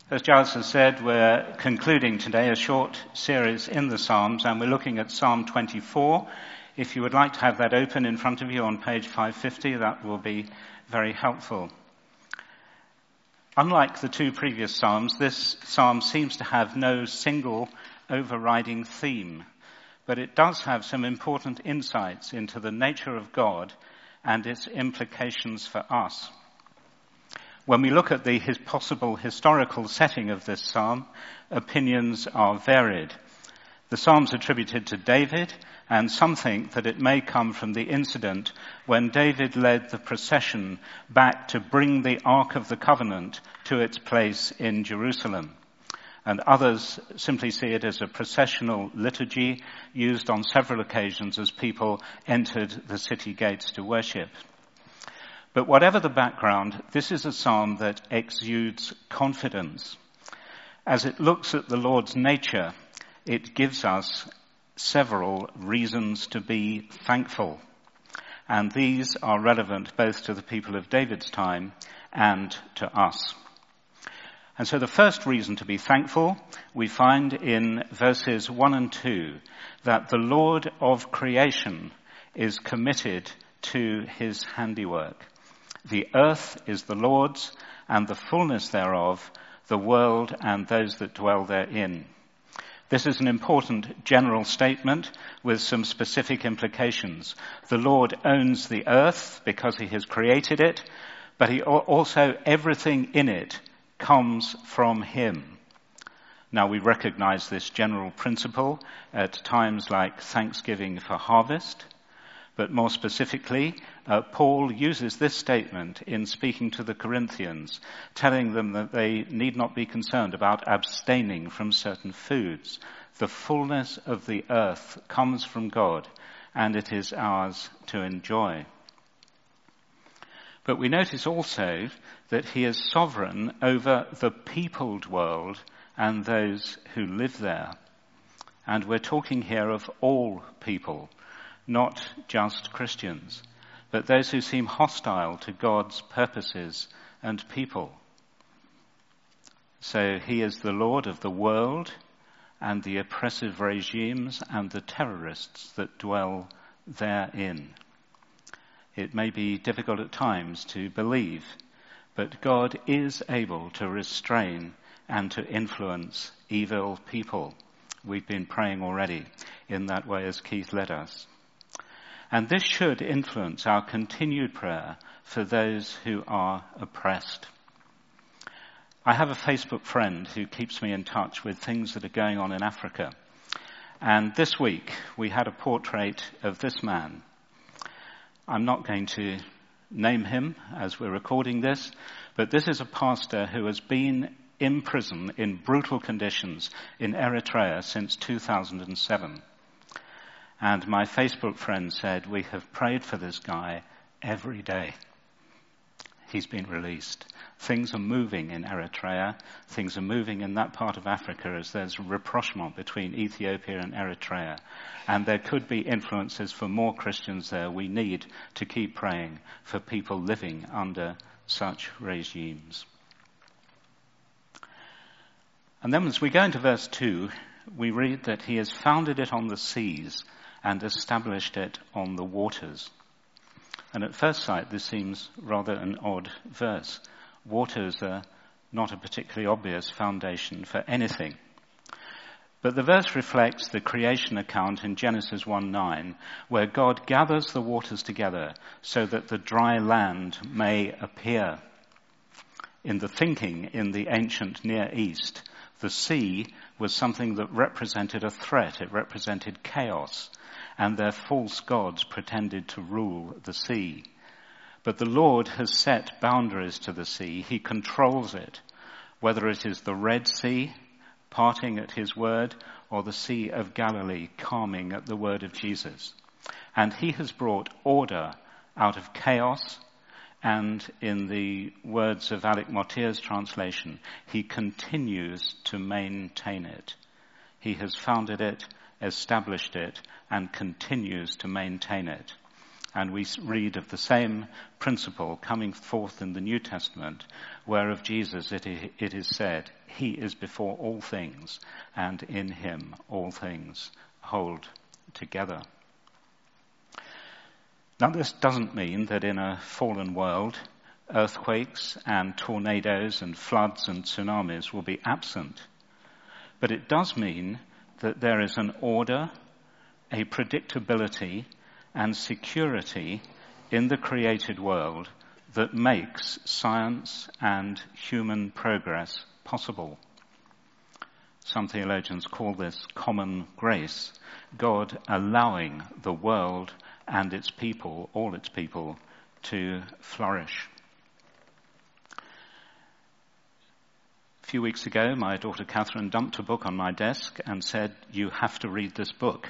As Giles has said, we're concluding today a short series in the Psalms, and we're looking at Psalm 24. If you would like to have that open in front of you on page 550, that will be very helpful. Unlike the two previous Psalms, this Psalm seems to have no single overriding theme, but it does have some important insights into the nature of God and its implications for us. When we look at the possible historical setting of this psalm, opinions are varied. The psalm's attributed to David, and some think that it may come from the incident when David led the procession back to bring the Ark of the Covenant to its place in Jerusalem. And others simply see it as a processional liturgy used on several occasions as people entered the city gates to worship. But whatever the background, this is a psalm that exudes confidence. As it looks at the Lord's nature, it gives us several reasons to be thankful. And these are relevant both to the people of David's time and to us. And so the first reason to be thankful we find in verses 1 and 2, that the Lord of creation is committed to his handiwork. The earth is the Lord's, and the fullness thereof, the world and those that dwell therein. This is an important general statement with some specific implications. The Lord owns the earth because he has created it, but he also, everything in it comes from him. Now we recognize this general principle at times like Thanksgiving for harvest, but more specifically, Paul uses this statement in speaking to the Corinthians, telling them that they need not be concerned about abstaining from certain foods. The fullness of the earth comes from God, and it is ours to enjoy. But we notice also that he is sovereign over the peopled world and those who live there. And we're talking here of all people, not just Christians, but those who seem hostile to God's purposes and people. So he is the Lord of the world and the oppressive regimes and the terrorists that dwell therein. It may be difficult at times to believe, but God is able to restrain and to influence evil people. We've been praying already in that way as Keith led us. And this should influence our continued prayer for those who are oppressed. I have a Facebook friend who keeps me in touch with things that are going on in Africa. And this week we had a portrait of this man. I'm not going to name him as we're recording this, but this is a pastor who has been in prison in brutal conditions in Eritrea since 2007. And my Facebook friend said, we have prayed for this guy every day. He's been released. Things are moving in Eritrea. Things are moving in that part of Africa as there's rapprochement between Ethiopia and Eritrea. And there could be influences for more Christians there. We need to keep praying for people living under such regimes. And then as we go into verse 2, we read that he has founded it on the seas and established it on the waters. And at first sight, this seems rather an odd verse. Waters are not a particularly obvious foundation for anything. But the verse reflects the creation account in Genesis 1:9, where God gathers the waters together so that the dry land may appear. In the thinking in the ancient Near East, the sea was something that represented a threat. It represented chaos. And their false gods pretended to rule the sea. But the Lord has set boundaries to the sea. He controls it, whether it is the Red Sea parting at his word or the Sea of Galilee calming at the word of Jesus. And he has brought order out of chaos, and in the words of Alec Mottier's translation, he continues to maintain it. He has founded it, established it, and continues to maintain it. And we read of the same principle coming forth in the New Testament, where of Jesus it is said, he is before all things, and in him all things hold together. Now, this doesn't mean that in a fallen world, earthquakes and tornadoes and floods and tsunamis will be absent. But it does mean that there is an order, a predictability, and security in the created world that makes science and human progress possible. Some theologians call this common grace, God allowing the world and its people, all its people, to flourish. A few weeks ago, my daughter Catherine dumped a book on my desk and said, "You have to read this book."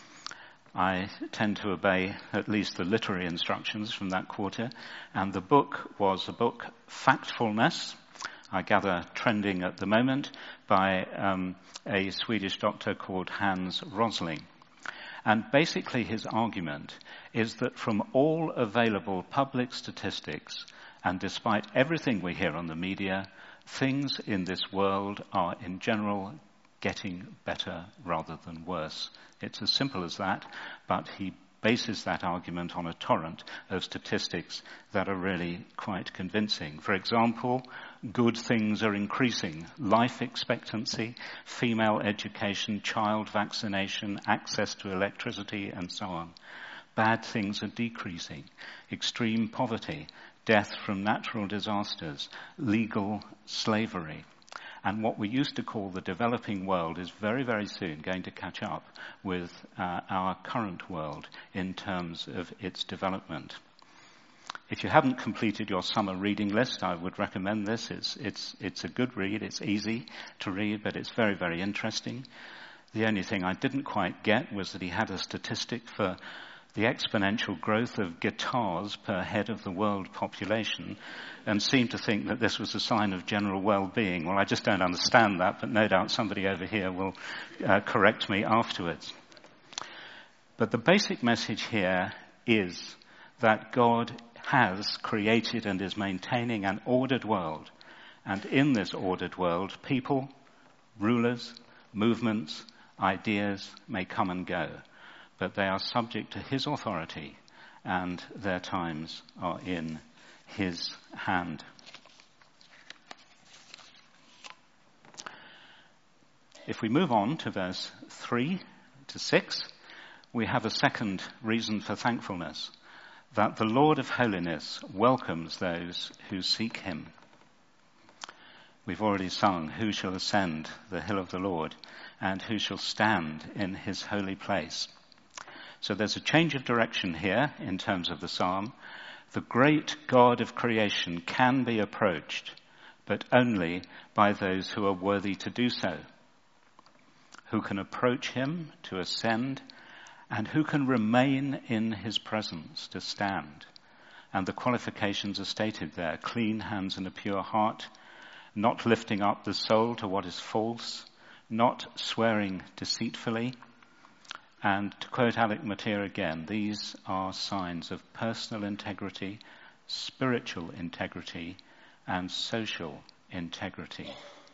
I tend to obey at least the literary instructions from that quarter, and the book was the book Factfulness, I gather trending at the moment, by a Swedish doctor called Hans Rosling. And basically his argument is that from all available public statistics, and despite everything we hear on the media, things in this world are in general getting better rather than worse. It's as simple as that, but he bases that argument on a torrent of statistics that are really quite convincing. For example, good things are increasing. Life expectancy, female education, child vaccination, access to electricity, and so on. Bad things are decreasing. Extreme poverty, death from natural disasters, legal slavery. And what we used to call the developing world is very, very soon going to catch up with our current world in terms of its development. If you haven't completed your summer reading list, I would recommend this. It's a good read. It's easy to read, but it's very, very interesting. The only thing I didn't quite get was that he had a statistic for the exponential growth of guitars per head of the world population, and seemed to think that this was a sign of general well-being. Well, I just don't understand that, but no doubt somebody over here will correct me afterwards. But the basic message here is that God has created and is maintaining an ordered world. And in this ordered world, people, rulers, movements, ideas may come and go, but they are subject to his authority, and their times are in his hand. If we move on to verse 3 to 6, we have a second reason for thankfulness, that the Lord of holiness welcomes those who seek him. We've already sung, "Who shall ascend the hill of the Lord, and who shall stand in his holy place?" So there's a change of direction here in terms of the psalm. The great God of creation can be approached, but only by those who are worthy to do so, who can approach him to ascend, and who can remain in his presence to stand. And the qualifications are stated there: clean hands and a pure heart, not lifting up the soul to what is false, not swearing deceitfully. And to quote Alec Motyer again, these are signs of personal integrity, spiritual integrity, and social integrity.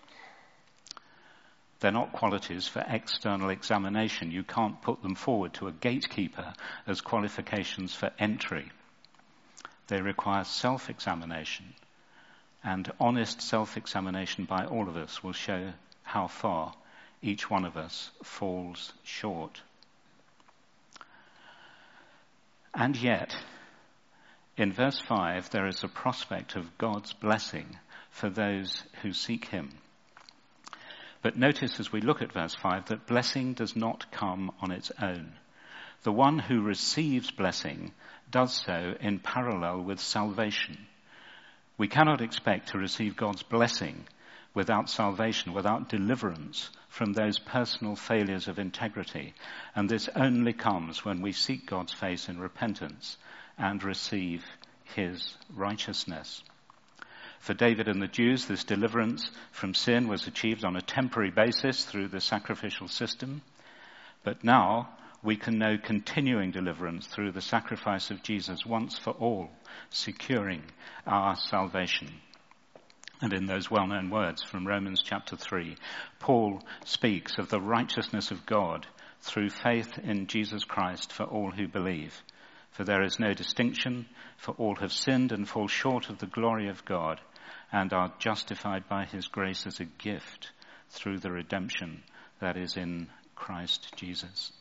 They're not qualities for external examination. You can't put them forward to a gatekeeper as qualifications for entry. They require self-examination, and honest self-examination by all of us will show how far each one of us falls short. And yet, in verse 5, there is a prospect of God's blessing for those who seek him. But notice as we look at verse 5 that blessing does not come on its own. The one who receives blessing does so in parallel with salvation. We cannot expect to receive God's blessing without salvation, without deliverance from those personal failures of integrity. And this only comes when we seek God's face in repentance and receive his righteousness. For David and the Jews, this deliverance from sin was achieved on a temporary basis through the sacrificial system. But now, we can know continuing deliverance through the sacrifice of Jesus once for all, securing our salvation. And in those well-known words from Romans chapter 3, Paul speaks of the righteousness of God through faith in Jesus Christ for all who believe. For there is no distinction, for all have sinned and fall short of the glory of God, and are justified by his grace as a gift through the redemption that is in Christ Jesus.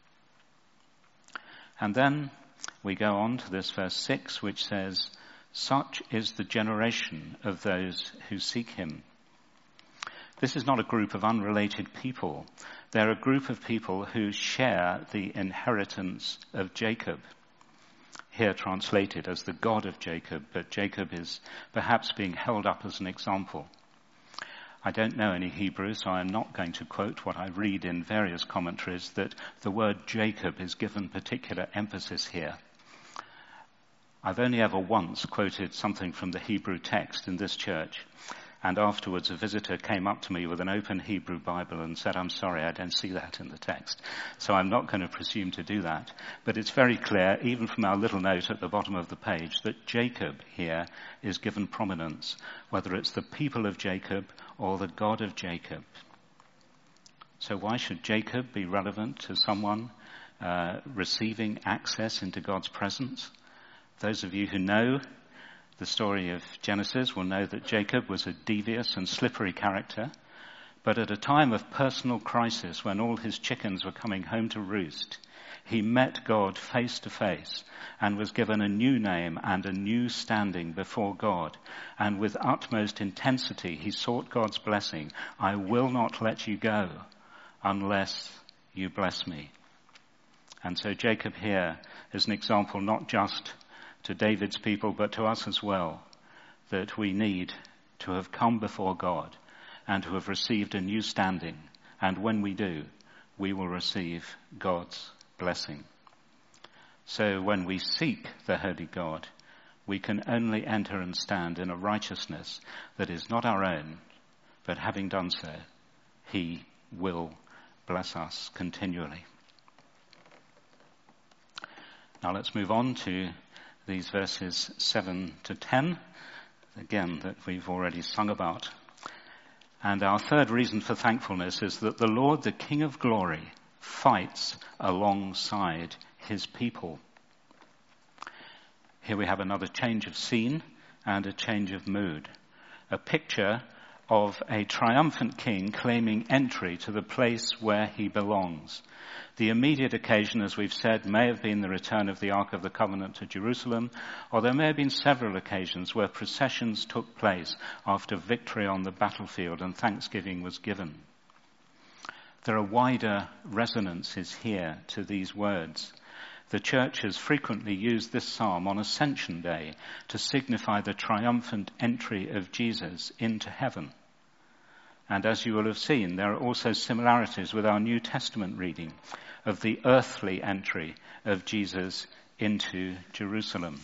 And then we go on to this verse 6, which says, such is the generation of those who seek him. This is not a group of unrelated people. They're a group of people who share the inheritance of Jacob. Here translated as the God of Jacob, but Jacob is perhaps being held up as an example. I don't know any Hebrew, so I'm not going to quote what I read in various commentaries, that the word Jacob is given particular emphasis here. I've only ever once quoted something from the Hebrew text in this church, and afterwards a visitor came up to me with an open Hebrew Bible and said, I'm sorry, I don't see that in the text. So I'm not going to presume to do that. But it's very clear, even from our little note at the bottom of the page, that Jacob here is given prominence, whether it's the people of Jacob or the God of Jacob. So why should Jacob be relevant to someone receiving access into God's presence? Those of you who know the story of Genesis will know that Jacob was a devious and slippery character, but at a time of personal crisis when all his chickens were coming home to roost, he met God face to face and was given a new name and a new standing before God. And with utmost intensity, he sought God's blessing. I will not let you go unless you bless me. And so Jacob here is an example not just to David's people, but to us as well, that we need to have come before God and to have received a new standing. And when we do, we will receive God's blessing. So when we seek the holy God, we can only enter and stand in a righteousness that is not our own, but having done so, he will bless us continually. Now let's move on to these verses 7 to 10, again, that we've already sung about. And our third reason for thankfulness is that the Lord, the King of glory, fights alongside his people. Here we have another change of scene and a change of mood. A picture of a triumphant king claiming entry to the place where he belongs. The immediate occasion, as we've said, may have been the return of the Ark of the Covenant to Jerusalem, or there may have been several occasions where processions took place after victory on the battlefield and thanksgiving was given. There are wider resonances here to these words. The church has frequently used this psalm on Ascension Day to signify the triumphant entry of Jesus into heaven. And as you will have seen, there are also similarities with our New Testament reading of the earthly entry of Jesus into Jerusalem.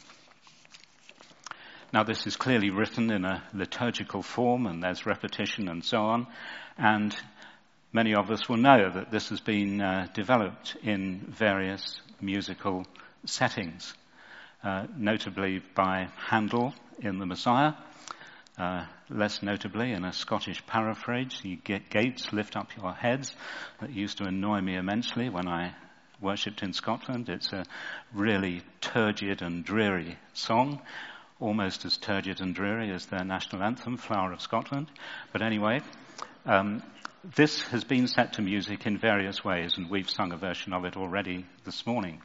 Now, this is clearly written in a liturgical form, and there's repetition and so on. And many of us will know that this has been developed in various musical settings, notably by Handel in the Messiah, less notably in a Scottish paraphrase, "You gates, lift up your heads," that used to annoy me immensely when I worshipped in Scotland. It's a really turgid and dreary song, almost as turgid and dreary as their national anthem, Flower of Scotland. But anyway, this has been set to music in various ways, and we've sung a version of it already this morning.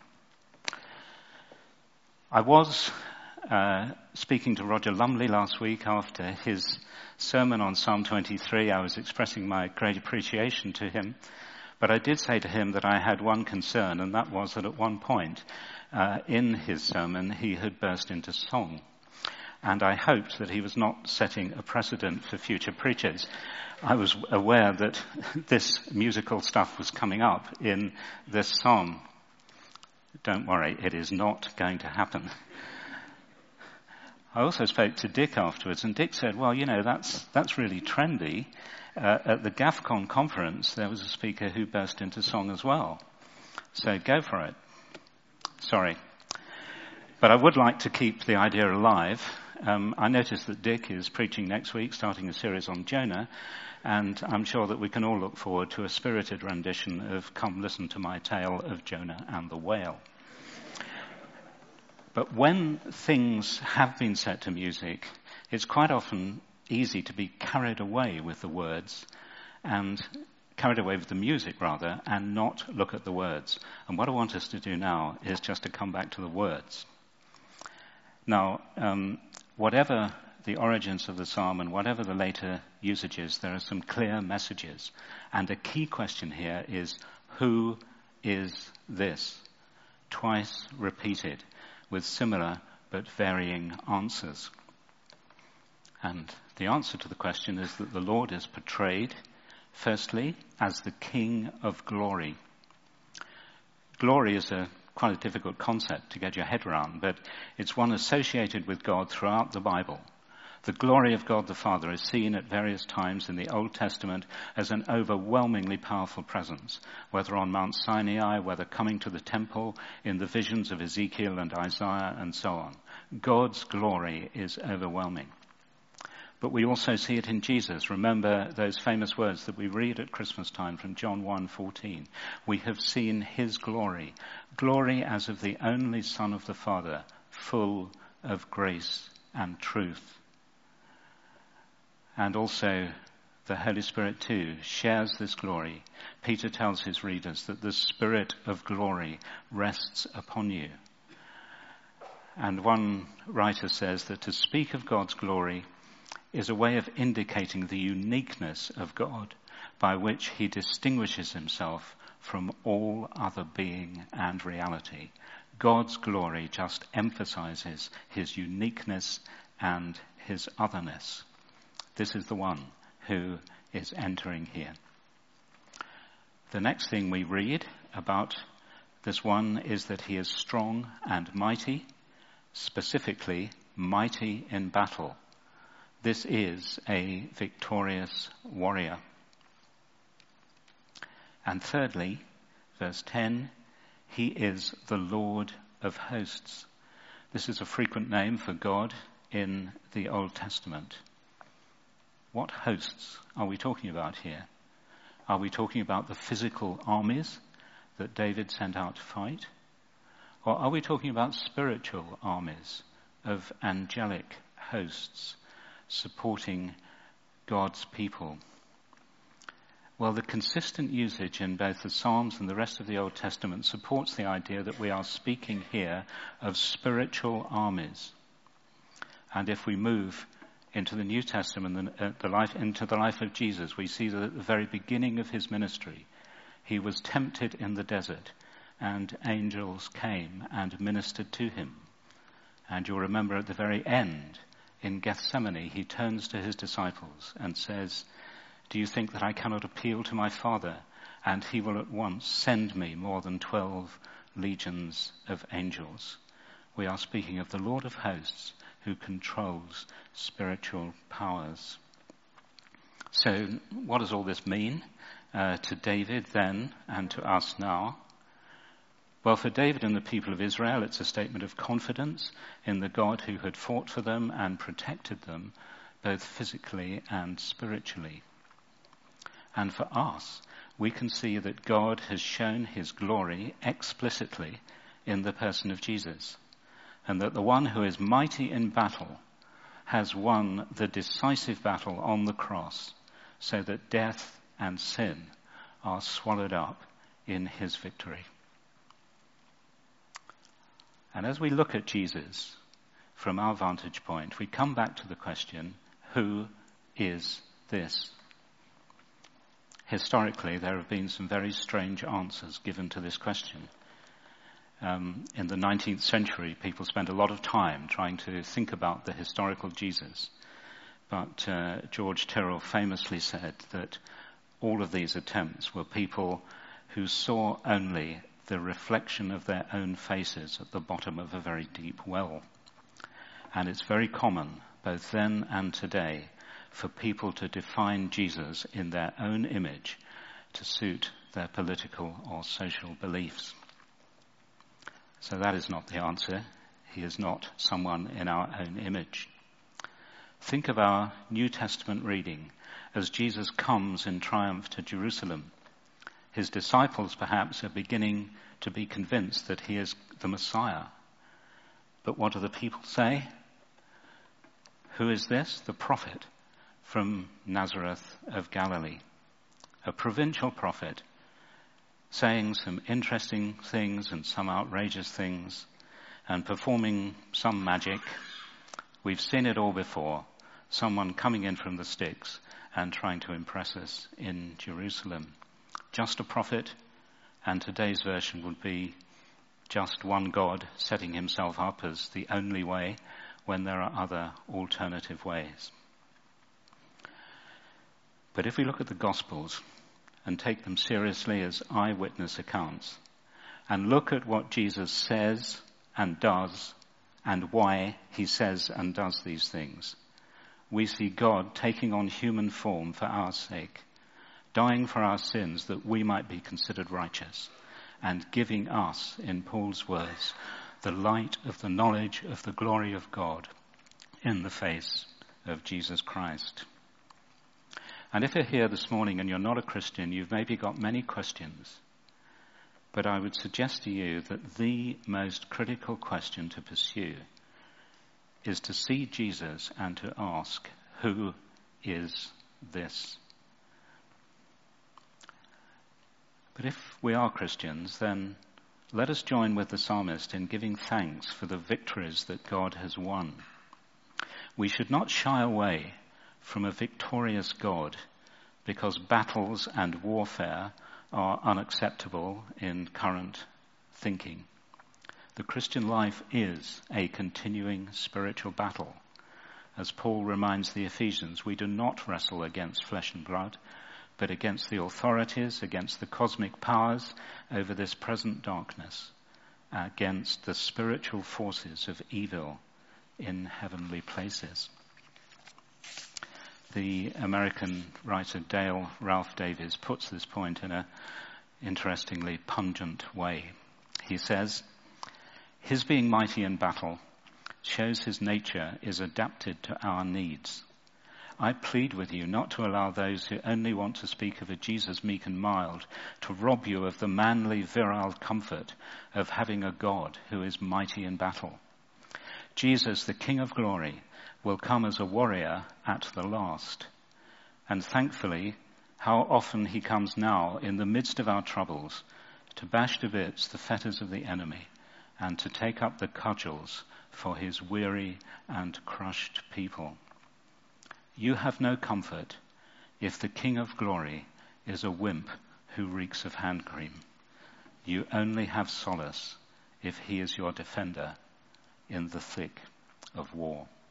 I was speaking to Roger Lumley last week after his sermon on Psalm 23. I was expressing my great appreciation to him, but I did say to him that I had one concern, and that was that at one point in his sermon he had burst into song. And I hoped that he was not setting a precedent for future preachers. I was aware that this musical stuff was coming up in this psalm. Don't worry, it is not going to happen. I also spoke to Dick afterwards, and Dick said, well, you know, that's really trendy. At the GAFCON conference, there was a speaker who burst into song as well. So go for it. Sorry. But I would like to keep the idea alive. I noticed that Dick is preaching next week, starting a series on Jonah, and I'm sure that we can all look forward to a spirited rendition of Come Listen to My Tale of Jonah and the Whale. But when things have been set to music, it's quite often easy to be carried away with the words, and carried away with the music rather, and not look at the words. And what I want us to do now is just to come back to the words. Now, whatever the origins of the psalm and whatever the later usages, there are some clear messages. And a key question here is, who is this? Twice repeated with similar but varying answers. And the answer to the question is that the Lord is portrayed, firstly, as the King of glory. Glory is quite a difficult concept to get your head around, but it's one associated with God throughout the Bible. The glory of God the Father is seen at various times in the Old Testament as an overwhelmingly powerful presence, whether on Mount Sinai, whether coming to the temple, in the visions of Ezekiel and Isaiah, and so on. God's glory is overwhelming. But we also see it in Jesus. Remember those famous words that we read at Christmas time from John 1:14. We have seen his glory, glory as of the only Son of the Father, full of grace and truth. And also the Holy Spirit too shares this glory. Peter tells his readers that the Spirit of glory rests upon you. And one writer says that to speak of God's glory is a way of indicating the uniqueness of God by which he distinguishes himself from all other being and reality. God's glory just emphasizes his uniqueness and his otherness. This is the one who is entering here. The next thing we read about this one is that he is strong and mighty, specifically mighty in battle. This is a victorious warrior. And thirdly, verse 10, he is the Lord of hosts. This is a frequent name for God in the Old Testament. What hosts are we talking about here? Are we talking about the physical armies that David sent out to fight? Or are we talking about spiritual armies of angelic hosts supporting God's people? Well, the consistent usage in both the Psalms and the rest of the Old Testament supports the idea that we are speaking here of spiritual armies. And if we move into the New Testament, into the life of Jesus, we see that at the very beginning of his ministry, he was tempted in the desert, and angels came and ministered to him. And you'll remember at the very end, in Gethsemane, he turns to his disciples and says, "Do you think that I cannot appeal to my Father, and he will at once send me more than 12 legions of angels?" We are speaking of the Lord of hosts who controls spiritual powers. So what does all this mean to David then and to us now? Well, for David and the people of Israel, it's a statement of confidence in the God who had fought for them and protected them, both physically and spiritually. And for us, we can see that God has shown his glory explicitly in the person of Jesus, and that the one who is mighty in battle has won the decisive battle on the cross, so that death and sin are swallowed up in his victory. And as we look at Jesus from our vantage point, we come back to the question, who is this? Historically, there have been some very strange answers given to this question. In the 19th century, people spent a lot of time trying to think about the historical Jesus. But George Tyrrell famously said that all of these attempts were people who saw only the reflection of their own faces at the bottom of a very deep well. And it's very common, both then and today, for people to define Jesus in their own image to suit their political or social beliefs. So that is not the answer. He is not someone in our own image. Think of our New Testament reading as Jesus comes in triumph to Jerusalem. His disciples perhaps are beginning to be convinced that he is the Messiah. But what do the people say? Who is this? The prophet from Nazareth of Galilee. A provincial prophet saying some interesting things and some outrageous things and performing some magic. We've seen it all before. Someone coming in from the sticks and trying to impress us in Jerusalem. Just a prophet, and today's version would be just one God setting himself up as the only way when there are other alternative ways. But if we look at the Gospels and take them seriously as eyewitness accounts, and look at what Jesus says and does, and why he says and does these things, we see God taking on human form for our sake, dying for our sins that we might be considered righteous, and giving us, in Paul's words, the light of the knowledge of the glory of God in the face of Jesus Christ. And if you're here this morning and you're not a Christian, you've maybe got many questions. But I would suggest to you that the most critical question to pursue is to see Jesus and to ask, who is this? But if we are Christians, then let us join with the psalmist in giving thanks for the victories that God has won. We should not shy away from a victorious God because battles and warfare are unacceptable in current thinking. The Christian life is a continuing spiritual battle. As Paul reminds the Ephesians, we do not wrestle against flesh and blood, but against the authorities, against the cosmic powers over this present darkness, against the spiritual forces of evil in heavenly places. The American writer Dale Ralph Davis puts this point in an interestingly pungent way. He says, "His being mighty in battle shows his nature is adapted to our needs. I plead with you not to allow those who only want to speak of a Jesus meek and mild to rob you of the manly, virile comfort of having a God who is mighty in battle. Jesus, the King of glory, will come as a warrior at the last. And thankfully, how often he comes now in the midst of our troubles to bash to bits the fetters of the enemy and to take up the cudgels for his weary and crushed people. You have no comfort if the King of glory is a wimp who reeks of hand cream. You only have solace if he is your defender in the thick of war."